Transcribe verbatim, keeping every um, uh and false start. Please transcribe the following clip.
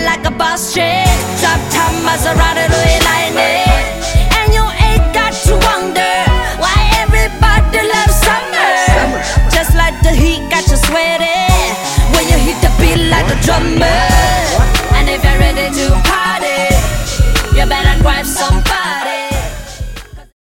like a boss chick. Drop top Maserati, Louis lightning.